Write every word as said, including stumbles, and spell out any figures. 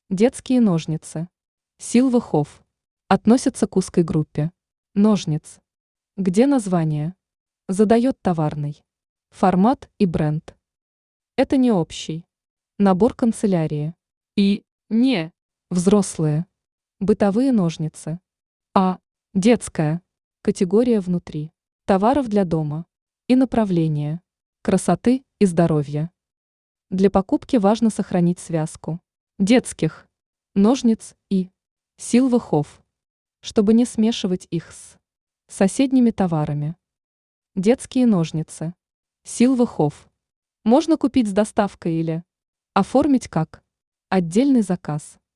Детские ножницы. Силва Хофф. Относятся к узкой группе. Ножниц. Где название? Задает товарный. Формат и бренд. Это не общий. Набор канцелярии. И не взрослые. Бытовые ножницы. А детская. Категория внутри. Товаров для дома. И направление. Красоты и здоровья. Для покупки важно сохранить связку детских ножниц и Силва Хофф, чтобы не смешивать их с соседними товарами. Детские ножницы. Силва Хофф. Можно купить с доставкой или оформить как отдельный заказ.